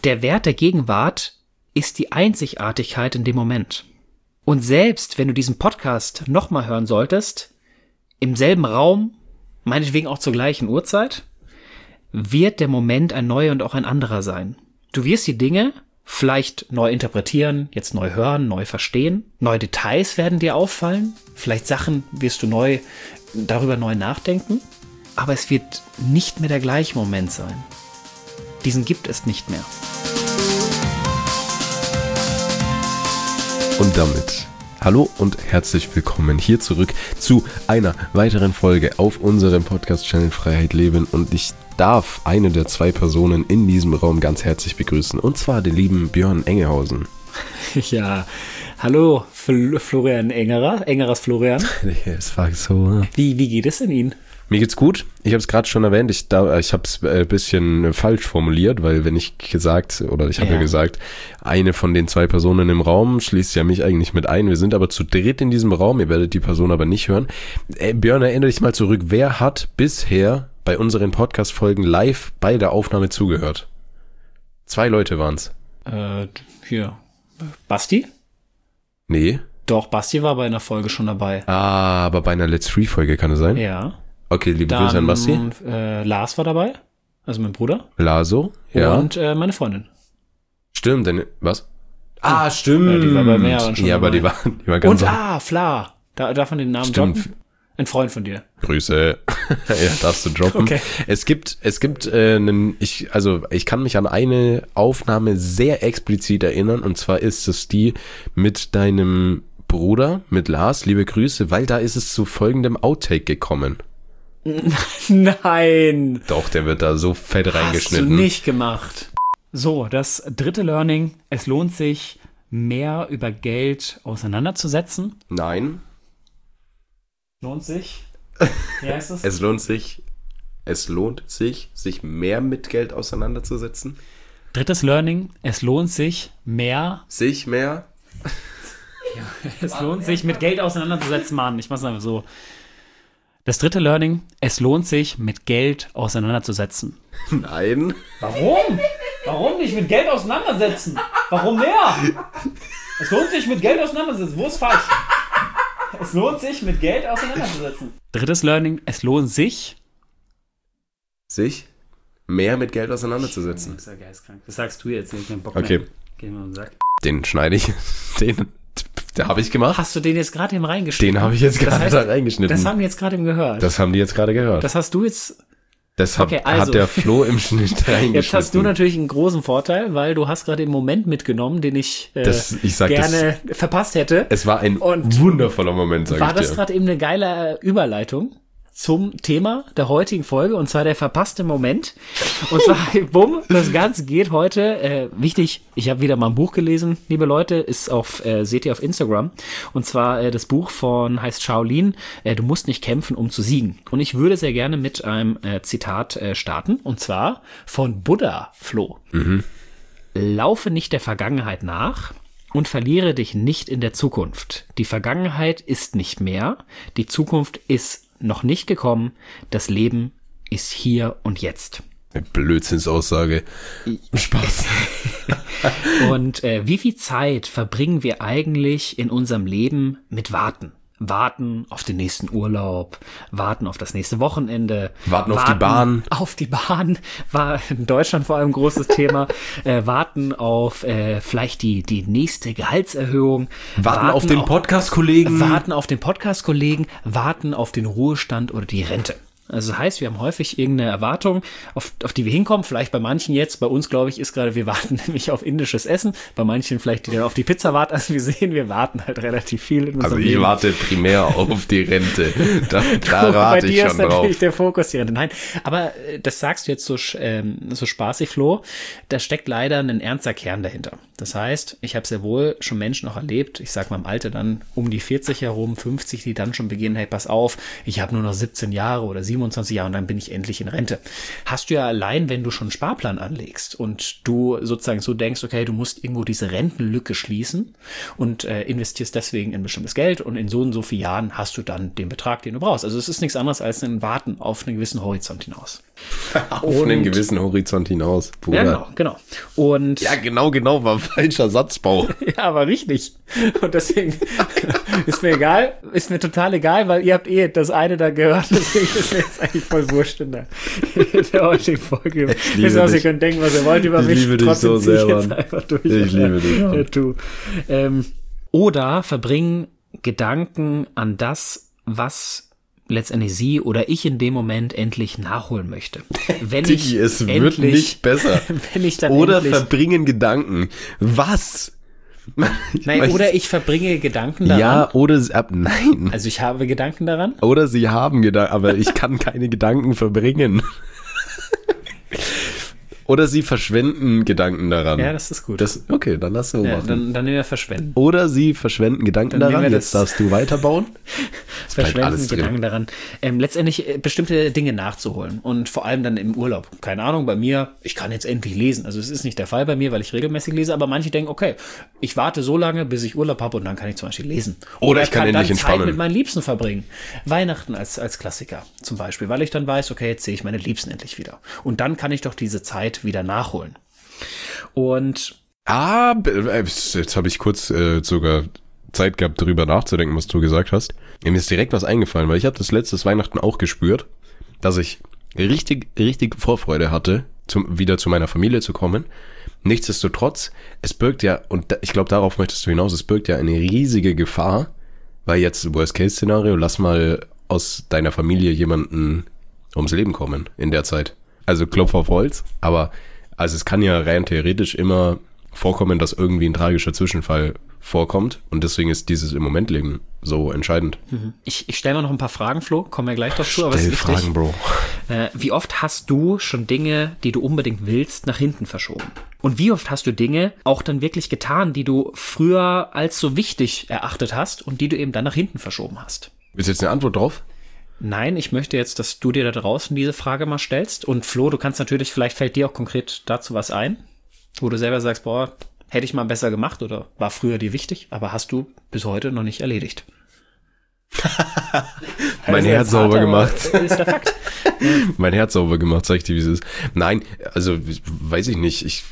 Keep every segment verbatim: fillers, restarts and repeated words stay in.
Der Wert der Gegenwart ist die Einzigartigkeit in dem Moment. Und selbst wenn du diesen Podcast nochmal hören solltest, im selben Raum, meinetwegen auch zur gleichen Uhrzeit, wird der Moment ein neuer und auch ein anderer sein. Du wirst die Dinge vielleicht neu interpretieren, jetzt neu hören, neu verstehen. Neue Details werden dir auffallen. Vielleicht Sachen wirst du neu darüber neu nachdenken. Aber es wird nicht mehr der gleiche Moment sein. Diesen gibt es nicht mehr. Und damit hallo und herzlich willkommen hier zurück zu einer weiteren Folge auf unserem Podcast-Channel Freiheit Leben. Und ich darf eine der zwei Personen in diesem Raum ganz herzlich begrüßen. Und zwar den lieben Björn Engehausen. Ja, hallo Fl- Florian Engerer, Engerers Florian. Das war so. Wie, wie geht es denn Ihnen? Mir geht's gut. Ich habe es gerade schon erwähnt. Ich, da, ich habe es ein bisschen falsch formuliert, weil wenn ich gesagt, oder ich habe ja. ja gesagt, eine von den zwei Personen im Raum schließt ja mich eigentlich mit ein. Wir sind aber zu dritt in diesem Raum. Ihr werdet die Person aber nicht hören. Äh, Björn, erinnere dich mal zurück. Wer hat bisher bei unseren Podcast-Folgen live bei der Aufnahme zugehört? Zwei Leute waren's. Äh, hier. Basti? Nee. Doch, Basti war bei einer Folge schon dabei. Ah, aber bei einer Let's Free-Folge kann es sein? Ja. Okay, liebe Grüße an Basti. Äh, Lars war dabei, also mein Bruder. Laso, ja. Und äh, meine Freundin. Stimmt, denn, was? Ah, stimmt. Ja, die war bei mehreren schon Ja, dabei. aber die war, die war ganz... Und, ah, Fla. Da, darf man den Namen Stimmt. droppen? Ein Freund von dir. Grüße. Ja, darfst du droppen. Okay. Es gibt, es gibt äh, einen, ich, also ich kann mich an eine Aufnahme sehr explizit erinnern, und zwar ist es die mit deinem Bruder, mit Lars, liebe Grüße, weil da ist es zu folgendem Outtake gekommen. Nein. Doch, der wird da so fett reingeschnitten. Hast du nicht gemacht. So, das dritte Learning. Es lohnt sich, mehr über Geld auseinanderzusetzen. Nein. Lohnt sich? Wie heißt es? Es lohnt sich, es lohnt sich, sich mehr mit Geld auseinanderzusetzen. Drittes Learning. Es lohnt sich, mehr... Sich mehr? Ja, es lohnt sich, mit Geld auseinanderzusetzen, Mann. Ich mach's einfach so. Das dritte Learning, es lohnt sich, mit Geld auseinanderzusetzen. Nein. Warum? Warum nicht mit Geld auseinandersetzen? Warum mehr? Es lohnt sich, mit Geld auseinanderzusetzen. Wo ist falsch? Es lohnt sich, mit Geld auseinanderzusetzen. Drittes Learning, es lohnt sich... Sich mehr mit Geld auseinanderzusetzen. Das ist ja geistkrank. Das sagst du jetzt nicht, keinen Bock Okay. mehr. Geh mal und sag. Den schneide ich. Den, den habe ich gemacht. Hast du den jetzt gerade eben reingeschnitten? Den habe ich jetzt Das gerade heißt, da reingeschnitten. Das haben die jetzt gerade eben gehört. Das haben die jetzt gerade gehört. Das hast du jetzt... Das hat, Okay, also. hat der Flo im Schnitt reingeschnitten. Jetzt hast du natürlich einen großen Vorteil, weil du hast gerade den Moment mitgenommen, den ich, äh, Das- ich sag gerne verpasst hätte. Es war ein Und wundervoller Moment, sag War ich das dir. gerade eben eine geile Überleitung zum Thema der heutigen Folge, und zwar der verpasste Moment. Und zwar, bumm, das Ganze geht heute, äh, wichtig, ich habe wieder mal ein Buch gelesen, liebe Leute, ist auf, äh, seht ihr auf Instagram, und zwar äh, das Buch von, heißt Shaolin, äh, du musst nicht kämpfen, um zu siegen. Und ich würde sehr gerne mit einem äh, Zitat äh, starten, und zwar von Buddha, Flo. Mhm. Laufe nicht der Vergangenheit nach und verliere dich nicht in der Zukunft. Die Vergangenheit ist nicht mehr, die Zukunft ist noch nicht gekommen, das Leben ist hier und jetzt. Eine Blödsinnsaussage. Spaß. Und äh, wie viel Zeit verbringen wir eigentlich in unserem Leben mit Warten? Warten auf den nächsten Urlaub, warten auf das nächste Wochenende. Warten auf die Bahn. Auf die Bahn war in Deutschland vor allem ein großes Thema. Äh, warten auf äh, vielleicht die, die nächste Gehaltserhöhung. Warten auf den Podcast-Kollegen. Warten auf den Podcast-Kollegen. Warten auf den Ruhestand oder die Rente. Also das heißt, wir haben häufig irgendeine Erwartung, auf, auf die wir hinkommen. Vielleicht bei manchen jetzt, bei uns glaube ich, ist gerade, wir warten nämlich auf indisches Essen. Bei manchen vielleicht, die dann auf die Pizza warten. Also wir sehen, wir warten halt relativ viel in unserem Also ich Leben. warte primär auf die Rente. Da, da Bei rate ich dir schon ist natürlich drauf. der Fokus die Rente. Nein, aber äh, das sagst du jetzt so, sch- ähm, so spaßig, Flo. Da steckt leider ein ernster Kern dahinter. Das heißt, ich habe sehr wohl schon Menschen noch erlebt, ich sag mal im Alter dann um die vierzig herum, fünfzig, die dann schon beginnen, hey, pass auf, ich habe nur noch siebzehn Jahre oder siebenundzwanzig siebenundzwanzig Jahre und dann bin ich endlich in Rente. Hast du ja allein, wenn du schon einen Sparplan anlegst und du sozusagen so denkst, okay, du musst irgendwo diese Rentenlücke schließen und äh, investierst deswegen in bestimmtes Geld und in so und so vielen Jahren hast du dann den Betrag, den du brauchst. Also es ist nichts anderes als ein Warten auf einen gewissen Horizont hinaus. Auf und, einen gewissen Horizont hinaus, Bruder. Ja, genau, genau. Und ja, genau, genau, war falscher Satzbau. Ja, aber richtig. Und deswegen ist mir egal, ist mir total egal, weil ihr habt eh das eine da gehört, deswegen ist mir jetzt eigentlich voll wurscht in der, in der heutigen Folge. Wisst ihr, ihr könnt denken, was ihr wollt über ich mich. Ich liebe dich so sehr, Mann. Durch, ich liebe dich, Mann. Ja, du. Ähm, oder verbringen Gedanken an das, was letztendlich sie oder ich in dem Moment endlich nachholen möchte. Wenn Digi, ich es endlich, wird nicht besser. Wenn ich dann oder endlich, verbringen Gedanken. Was? Nein, oder ich verbringe Gedanken daran. Ja, oder ab, nein. Also ich habe Gedanken daran. Oder sie haben Gedanken, aber ich kann keine Gedanken verbringen. Oder sie verschwenden Gedanken daran. Ja, das ist gut. Das, okay, dann lass du ja, machen. Dann, dann nehmen wir verschwenden. Oder sie verschwenden Gedanken dann daran. Jetzt darfst du weiterbauen. Verschwenden Gedanken daran. Ähm, letztendlich äh, bestimmte Dinge nachzuholen. Und vor allem dann im Urlaub. Keine Ahnung, bei mir, ich kann jetzt endlich lesen. Also es ist nicht der Fall bei mir, weil ich regelmäßig lese. Aber manche denken, okay, ich warte so lange, bis ich Urlaub habe und dann kann ich zum Beispiel lesen. Oder, Oder ich kann, kann endlich dann entspannen. Zeit mit meinen Liebsten verbringen. Weihnachten als, als Klassiker zum Beispiel. Weil ich dann weiß, okay, jetzt sehe ich meine Liebsten endlich wieder. Und dann kann ich doch diese Zeit wieder nachholen. Und ah, jetzt habe ich kurz äh, sogar Zeit gehabt, darüber nachzudenken, was du gesagt hast. Mir ist direkt was eingefallen, weil ich habe das letztes Weihnachten auch gespürt, dass ich richtig, richtig Vorfreude hatte, zum, wieder zu meiner Familie zu kommen. Nichtsdestotrotz, es birgt ja, und ich glaube, darauf möchtest du hinaus, es birgt ja eine riesige Gefahr, weil jetzt Worst-Case-Szenario, lass mal aus deiner Familie jemanden ums Leben kommen in der Zeit. Also Klopf auf Holz, aber also es kann ja rein theoretisch immer vorkommen, dass irgendwie ein tragischer Zwischenfall vorkommt und deswegen ist dieses im Moment Leben so entscheidend. Ich, ich stelle mal noch ein paar Fragen, Flo, kommen wir gleich dazu. Aber Stell Fragen, Bro. Äh, wie oft hast du schon Dinge, die du unbedingt willst, nach hinten verschoben? Und wie oft hast du Dinge auch dann wirklich getan, die du früher als so wichtig erachtet hast und die du eben dann nach hinten verschoben hast? Willst du jetzt eine Antwort drauf? Nein, ich möchte jetzt, dass du dir da draußen diese Frage mal stellst. Und Flo, du kannst natürlich, vielleicht fällt dir auch konkret dazu was ein, wo du selber sagst, boah, hätte ich mal besser gemacht oder war früher dir wichtig, aber hast du bis heute noch nicht erledigt. mein also Herz sauber hart, gemacht. Ist der Fakt. Mein Herz sauber gemacht, sag ich dir, wie es ist. Nein, also weiß ich nicht. Ich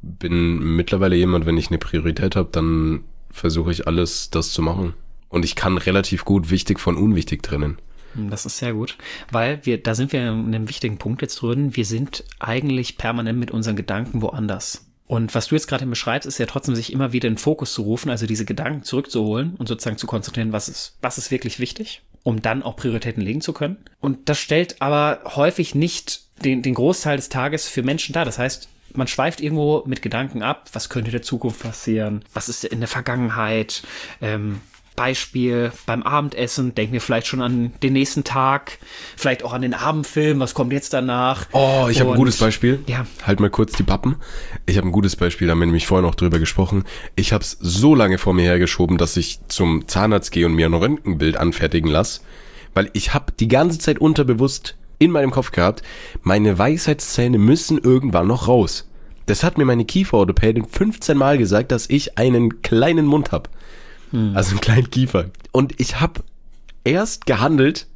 bin mittlerweile jemand, wenn ich eine Priorität habe, dann versuche ich alles, das zu machen. Und ich kann relativ gut wichtig von unwichtig trennen. Das ist sehr gut, weil wir, da sind wir in einem wichtigen Punkt jetzt drin. Wir sind eigentlich permanent mit unseren Gedanken woanders. Und was du jetzt gerade beschreibst, ist ja trotzdem, sich immer wieder in den Fokus zu rufen, also diese Gedanken zurückzuholen und sozusagen zu konzentrieren, was ist, was ist wirklich wichtig, um dann auch Prioritäten legen zu können. Und das stellt aber häufig nicht den, den Großteil des Tages für Menschen dar. Das heißt, man schweift irgendwo mit Gedanken ab, was könnte in der Zukunft passieren, was ist in der Vergangenheit, ähm, Beispiel beim Abendessen, denken wir vielleicht schon an den nächsten Tag, vielleicht auch an den Abendfilm, was kommt jetzt danach? Oh, ich habe ein gutes Beispiel. Ja. Halt mal kurz die Pappen. Ich habe ein gutes Beispiel, da haben wir nämlich vorher noch drüber gesprochen. Ich habe es so lange vor mir hergeschoben, dass ich zum Zahnarzt gehe und mir ein Röntgenbild anfertigen lasse, weil ich habe die ganze Zeit unterbewusst in meinem Kopf gehabt, meine Weisheitszähne müssen irgendwann noch raus. Das hat mir meine Kieferorthopädin fünfzehn Mal gesagt, dass ich einen kleinen Mund habe. Also einen kleinen Kiefer. Und ich habe erst gehandelt,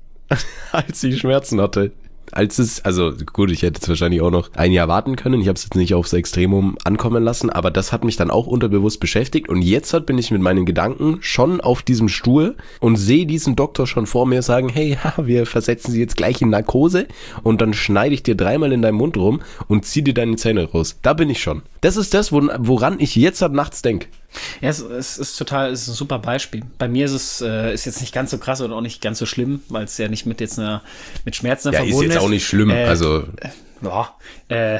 als ich Schmerzen hatte. Als es, also gut, ich hätte es wahrscheinlich auch noch ein Jahr warten können. Ich habe es jetzt nicht aufs Extremum ankommen lassen, aber das hat mich dann auch unterbewusst beschäftigt. Und jetzt halt bin ich mit meinen Gedanken schon auf diesem Stuhl und sehe diesen Doktor schon vor mir sagen, hey, ha, wir versetzen Sie jetzt gleich in Narkose und dann schneide ich dir dreimal in deinen Mund rum und zieh dir deine Zähne raus. Da bin ich schon. Das ist das, woran ich jetzt halt nachts denke. Ja, es, es ist total, es ist ein super Beispiel. Bei mir ist es äh, ist jetzt nicht ganz so krass oder auch nicht ganz so schlimm, weil es ja nicht mit jetzt einer mit Schmerzen ja, verbunden ist. Ja, ist jetzt auch nicht schlimm. Äh, also äh, ja, äh,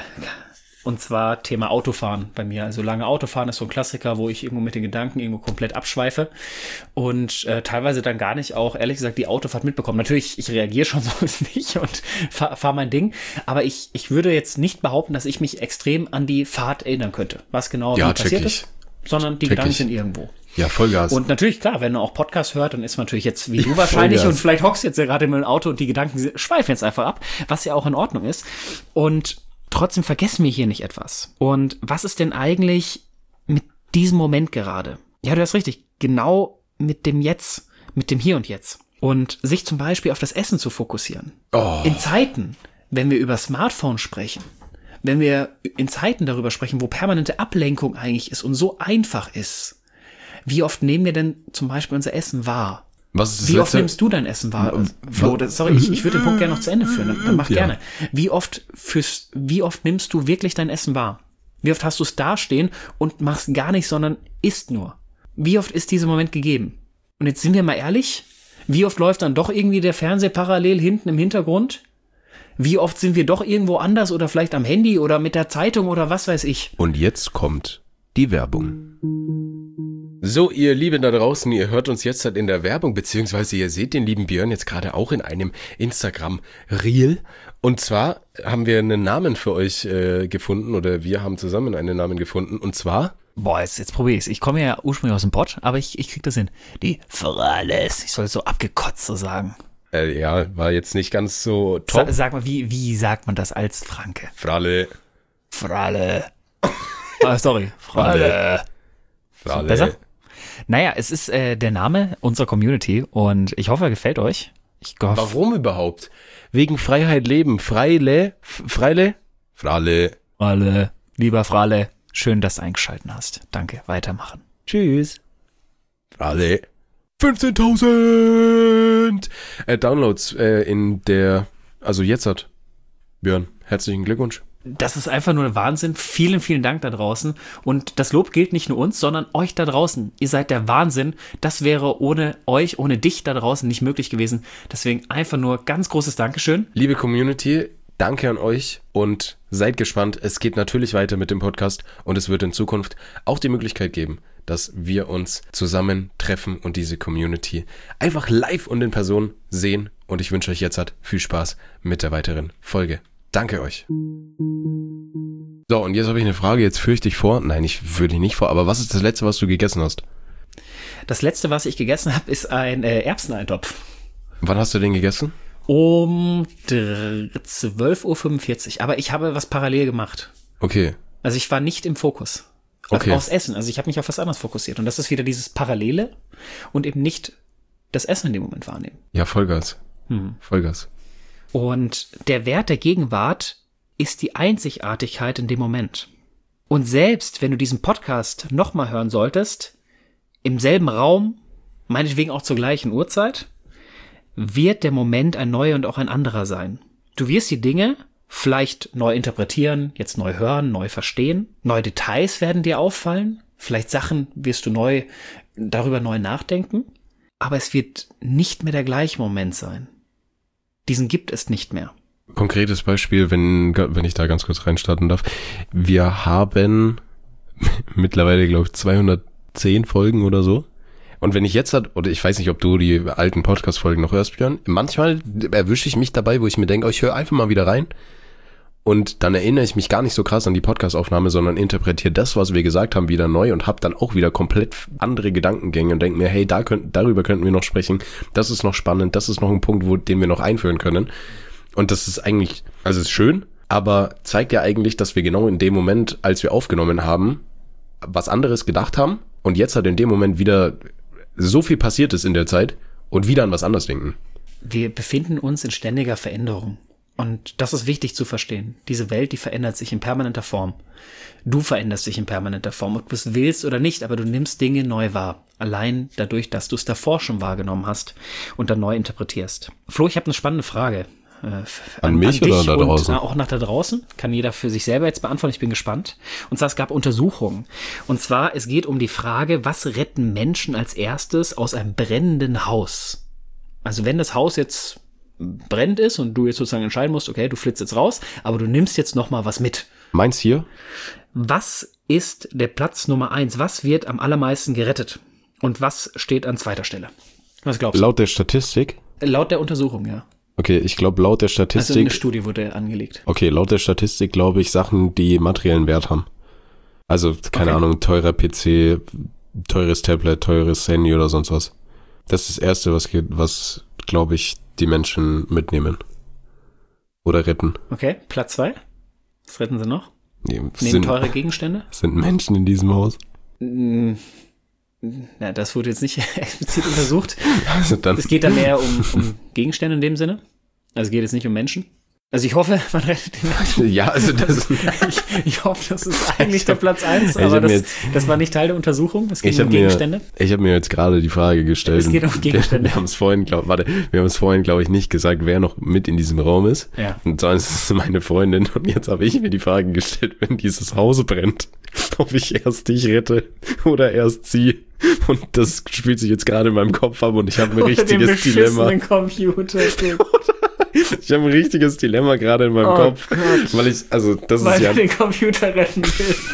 und zwar Thema Autofahren bei mir. Also lange Autofahren ist so ein Klassiker, wo ich irgendwo mit den Gedanken irgendwo komplett abschweife und äh, teilweise dann gar nicht auch, ehrlich gesagt, die Autofahrt mitbekommen. Natürlich, ich reagiere schon so nicht und fahre fahr mein Ding, aber ich ich würde jetzt nicht behaupten, dass ich mich extrem an die Fahrt erinnern könnte. Was genau ja, passiert check ich. ist. sondern die Wirklich? Gedanken sind irgendwo. Ja, Vollgas. Und natürlich, klar, wenn man auch Podcast hört, dann ist man natürlich jetzt wie du wahrscheinlich Vollgas. und vielleicht hockst jetzt ja gerade im Auto und die Gedanken schweifen jetzt einfach ab, was ja auch in Ordnung ist. Und trotzdem vergessen wir hier nicht etwas. Und was ist denn eigentlich mit diesem Moment gerade? Ja, du hast richtig, genau mit dem Jetzt, mit dem Hier und Jetzt. Und sich zum Beispiel auf das Essen zu fokussieren. Oh. In Zeiten, wenn wir über Smartphone sprechen, wenn wir in Zeiten darüber sprechen, wo permanente Ablenkung eigentlich ist und so einfach ist, wie oft nehmen wir denn zum Beispiel unser Essen wahr? Was ist das Wie oft letzte? nimmst du dein Essen wahr? Flo, das, sorry, ich, ich würde den Punkt gerne noch zu Ende führen. Dann, dann mach Ja. gerne. Wie oft fürs, wie oft nimmst du wirklich dein Essen wahr? Wie oft hast du es dastehen und machst gar nichts, sondern isst nur? Wie oft ist dieser Moment gegeben? Und jetzt sind wir mal ehrlich, wie oft läuft dann doch irgendwie der Fernseher parallel hinten im Hintergrund? Wie oft sind wir doch irgendwo anders oder vielleicht am Handy oder mit der Zeitung oder was weiß ich? Und jetzt kommt die Werbung. So, ihr Lieben da draußen, ihr hört uns jetzt halt in der Werbung, beziehungsweise ihr seht den lieben Björn jetzt gerade auch in einem Instagram-Reel. Und zwar haben wir einen Namen für euch äh, gefunden, oder wir haben zusammen einen Namen gefunden, und zwar... Boah, jetzt, jetzt probier ich's. Ich komme ja ursprünglich aus dem Pott, aber ich, ich krieg das hin. Die Frales. Ich soll es so abgekotzt so sagen. Äh, ja, war jetzt nicht ganz so top. Sa- sag mal, wie, wie sagt man das als Franke? Frale. Frale. Ah, sorry. Frale. Frale. Besser? Naja, es ist äh, der Name unserer Community und ich hoffe, er gefällt euch. Ich hoffe, Warum überhaupt? Wegen Freiheit leben. Freile? F- Freile? Frale. Frale, lieber Frale, schön, dass du eingeschalten hast. Danke, weitermachen. Tschüss. Frale. fünfzehntausend äh, Downloads äh, in der, also jetzt hat Björn, herzlichen Glückwunsch. Das ist einfach nur Wahnsinn. Vielen, vielen Dank da draußen. Und das Lob gilt nicht nur uns, sondern euch da draußen. Ihr seid der Wahnsinn. Das wäre ohne euch, ohne dich da draußen nicht möglich gewesen. Deswegen einfach nur ganz großes Dankeschön. Liebe Community, danke an euch und seid gespannt. Es geht natürlich weiter mit dem Podcast und es wird in Zukunft auch die Möglichkeit geben, dass wir uns zusammen treffen und diese Community einfach live und in Person sehen. Und ich wünsche euch jetzt halt viel Spaß mit der weiteren Folge. Danke euch. So, und jetzt habe ich eine Frage, jetzt führe ich dich vor. Nein, ich führe dich nicht vor, aber was ist das Letzte, was du gegessen hast? Das letzte, was ich gegessen habe, ist ein äh, Erbseneintopf. Wann hast du den gegessen? Um zwölf Uhr fünfundvierzig. Aber ich habe was parallel gemacht. Okay. Also ich war nicht im Fokus. Okay. Aufs Essen. Also ich habe mich auf was anderes fokussiert. Und das ist wieder dieses Parallele und eben nicht das Essen in dem Moment wahrnehmen. Ja, Vollgas. Hm. Vollgas. Und der Wert der Gegenwart ist die Einzigartigkeit in dem Moment. Und selbst wenn du diesen Podcast nochmal hören solltest, im selben Raum, meinetwegen auch zur gleichen Uhrzeit, wird der Moment ein neuer und auch ein anderer sein. Du wirst die Dinge vielleicht neu interpretieren, jetzt neu hören, neu verstehen. Neue Details werden dir auffallen. Vielleicht Sachen wirst du neu, darüber neu nachdenken. Aber es wird nicht mehr der gleiche Moment sein. Diesen gibt es nicht mehr. Konkretes Beispiel, wenn, wenn ich da ganz kurz reinstarten darf. Wir haben mittlerweile, glaube ich, zweihundertzehn Folgen oder so. Und wenn ich jetzt, oder ich weiß nicht, ob du die alten Podcast-Folgen noch hörst, Björn, manchmal erwische ich mich dabei, wo ich mir denke, oh, ich höre einfach mal wieder rein. Und dann erinnere ich mich gar nicht so krass an die Podcast-Aufnahme, sondern interpretiere das, was wir gesagt haben, wieder neu und habe dann auch wieder komplett andere Gedankengänge und denke mir, hey, da könnt, darüber könnten wir noch sprechen. Das ist noch spannend, das ist noch ein Punkt, wo, den wir noch einführen können. Und das ist eigentlich, also es ist schön, aber zeigt ja eigentlich, dass wir genau in dem Moment, als wir aufgenommen haben, was anderes gedacht haben und jetzt halt in dem Moment wieder so viel passiert ist in der Zeit und wieder an was anderes denken. Wir befinden uns in ständiger Veränderung. Und das ist wichtig zu verstehen. Diese Welt, die verändert sich in permanenter Form. Du veränderst dich in permanenter Form, ob du es willst oder nicht, aber du nimmst Dinge neu wahr. Allein dadurch, dass du es davor schon wahrgenommen hast und dann neu interpretierst. Flo, ich habe eine spannende Frage. Äh, an, an mich an oder da draußen? Und, äh, auch nach da draußen. Kann jeder für sich selber jetzt beantworten. Ich bin gespannt. Und zwar, es gab Untersuchungen. Und zwar, es geht um die Frage, was retten Menschen als erstes aus einem brennenden Haus? Also wenn das Haus jetzt brennt ist und du jetzt sozusagen entscheiden musst, okay, du flitzt jetzt raus, aber du nimmst jetzt noch mal was mit. Meins hier? Was ist der Platz Nummer eins? Was wird am allermeisten gerettet? Und was steht an zweiter Stelle? Was glaubst du? Laut der Statistik? Laut der Untersuchung, ja. Okay, ich glaube laut der Statistik... Also eine Studie wurde angelegt. Okay, laut der Statistik glaube ich Sachen, die materiellen Wert haben. Also, keine Okay. Ahnung, teurer P C, teures Tablet, teures Handy oder sonst was. Das ist das Erste, was, geht- was glaube ich, die Menschen mitnehmen. Oder retten. Okay, Platz zwei. Was retten sie noch? Nee, Neben sind, teure Gegenstände? sind Menschen in diesem Haus. Mm, Na, das wurde jetzt nicht explizit untersucht. Also dann, Es geht dann mehr um, um Gegenstände in dem Sinne. Also es geht jetzt nicht um Menschen. Also ich hoffe, man rettet den Menschen. ja, also das, Ich, ich hoffe, das ist eigentlich der Platz eins, Ich aber hab mir das, jetzt- das war nicht Teil der Untersuchung. Es ging ich um habe mir, Gegenstände. ich habe mir jetzt gerade die Frage gestellt. Es geht um Gegenstände. Wir, wir haben es vorhin, glaub, warte, wir haben es vorhin, glaube ich, nicht gesagt, wer noch mit in diesem Raum ist. Ja. Und zwar ist es meine Freundin. Und jetzt habe ich mir die Frage gestellt, wenn dieses Haus brennt, ob ich erst dich rette oder erst sie. Und das spielt sich jetzt gerade in meinem Kopf ab und ich habe ein Unter dem richtiges Dilemma. beschissenen Computer. Ich habe ein richtiges Dilemma gerade in meinem Oh Kopf. Gott. Weil ich, also, das Weil ist ja. du den Computer retten willst.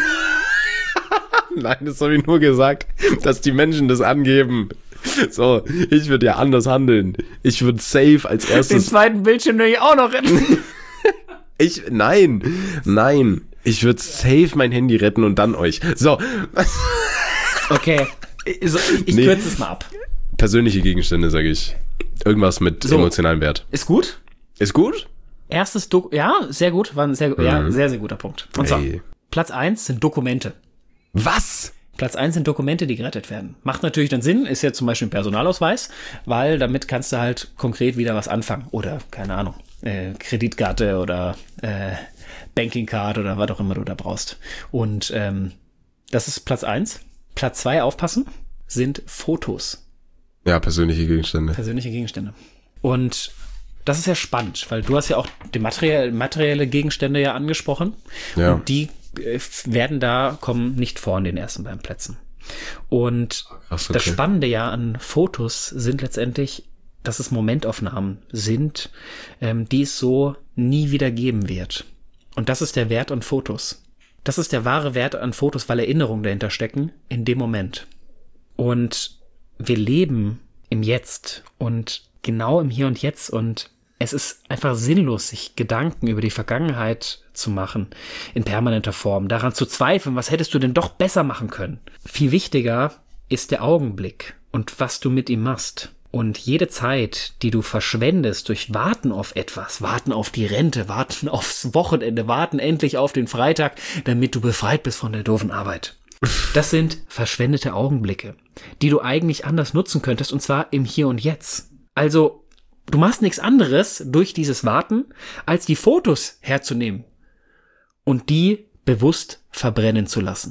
Nein, das habe ich nur gesagt, dass die Menschen das angeben. So, ich würde ja anders handeln. Ich würde safe als Den erstes. zweiten Bildschirm will ich auch noch retten. Ich, nein, nein. Ich würde safe mein Handy retten und dann euch. So, Okay, also, ich Nee. kürze es mal ab. persönliche Gegenstände, sage ich. Irgendwas mit So. emotionalem Wert. Ist gut? Ist gut? Erstes Dok ja, sehr gut, war ein sehr, ja, sehr, sehr guter Punkt. Und zwar, Ey. Platz eins sind Dokumente. Was? Platz eins sind Dokumente, die gerettet werden. Macht natürlich dann Sinn, ist ja zum Beispiel ein Personalausweis, weil damit kannst du halt konkret wieder was anfangen. Oder, keine Ahnung, äh, Kreditkarte oder äh, Banking Card oder was auch immer du da brauchst. Und ähm, das ist Platz eins. Platz zwei, aufpassen, sind Fotos. Ja, persönliche Gegenstände. Persönliche Gegenstände. Und das ist ja spannend, weil du hast ja auch die materielle, materielle Gegenstände ja angesprochen. Ja. Und die äh, werden da, kommen nicht vor in den ersten beiden Plätzen. Und Krass, okay. das Spannende ja an Fotos sind letztendlich, dass es Momentaufnahmen sind, ähm, die es so nie wieder geben wird. Und das ist der Wert an Fotos. Das ist der wahre Wert an Fotos, weil Erinnerungen dahinter stecken in dem Moment. Und wir leben im Jetzt und genau im Hier und Jetzt und es ist einfach sinnlos, sich Gedanken über die Vergangenheit zu machen in permanenter Form, daran zu zweifeln, was hättest du denn doch besser machen können. Viel wichtiger ist der Augenblick und was du mit ihm machst. Und jede Zeit, die du verschwendest durch Warten auf etwas, Warten auf die Rente, Warten aufs Wochenende, Warten endlich auf den Freitag, damit du befreit bist von der doofen Arbeit. Das sind verschwendete Augenblicke, die du eigentlich anders nutzen könntest, und zwar im Hier und Jetzt. Also, du machst nichts anderes durch dieses Warten, als die Fotos herzunehmen und die bewusst verbrennen zu lassen.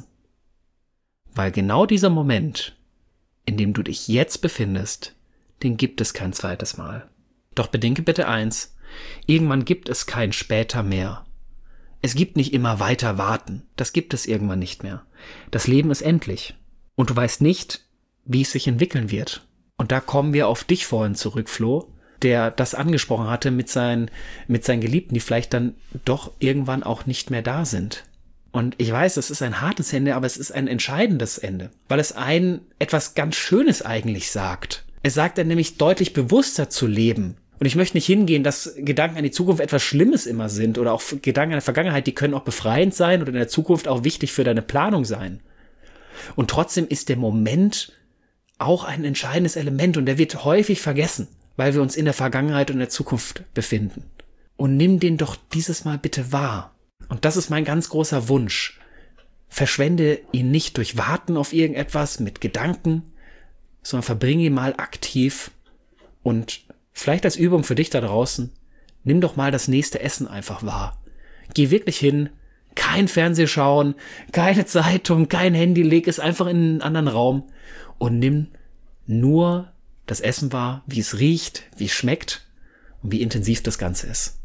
Weil genau dieser Moment, in dem du dich jetzt befindest, den gibt es kein zweites Mal. Doch bedenke bitte eins, irgendwann gibt es kein später mehr. Es gibt nicht immer weiter warten, das gibt es irgendwann nicht mehr. Das Leben ist endlich und du weißt nicht, wie es sich entwickeln wird. Und da kommen wir auf dich vorhin zurück, Flo, der das angesprochen hatte mit seinen, mit seinen Geliebten, die vielleicht dann doch irgendwann auch nicht mehr da sind. Und ich weiß, es ist ein hartes Ende, aber es ist ein entscheidendes Ende, weil es ein etwas ganz Schönes eigentlich sagt. Es sagt dann nämlich deutlich bewusster zu leben. Und ich möchte nicht hingehen, dass Gedanken an die Zukunft etwas Schlimmes immer sind oder auch Gedanken an der Vergangenheit, die können auch befreiend sein oder in der Zukunft auch wichtig für deine Planung sein. Und trotzdem ist der Moment auch ein entscheidendes Element und der wird häufig vergessen, weil wir uns in der Vergangenheit und in der Zukunft befinden. Und nimm den doch dieses Mal bitte wahr. Und das ist mein ganz großer Wunsch. Verschwende ihn nicht durch Warten auf irgendetwas mit Gedanken, sondern verbringe ihn mal aktiv und vielleicht als Übung für dich da draußen, nimm doch mal das nächste Essen einfach wahr. Geh wirklich hin, kein Fernseh schauen, keine Zeitung, kein Handy, leg es einfach in einen anderen Raum und nimm nur das Essen wahr, wie es riecht, wie es schmeckt und wie intensiv das Ganze ist.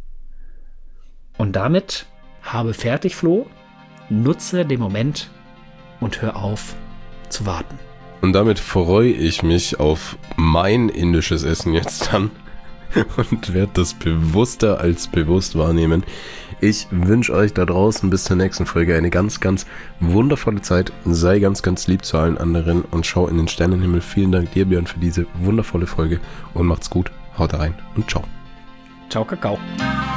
Und damit habe fertig, Flo, nutze den Moment und hör auf zu warten. Und damit freue ich mich auf mein indisches Essen jetzt dann und werde das bewusster als bewusst wahrnehmen. Ich wünsche euch da draußen bis zur nächsten Folge eine ganz, ganz wundervolle Zeit. Sei ganz, ganz lieb zu allen anderen und schau in den Sternenhimmel. Vielen Dank dir, Björn, für diese wundervolle Folge und macht's gut. Haut rein und ciao. Ciao, Kakao.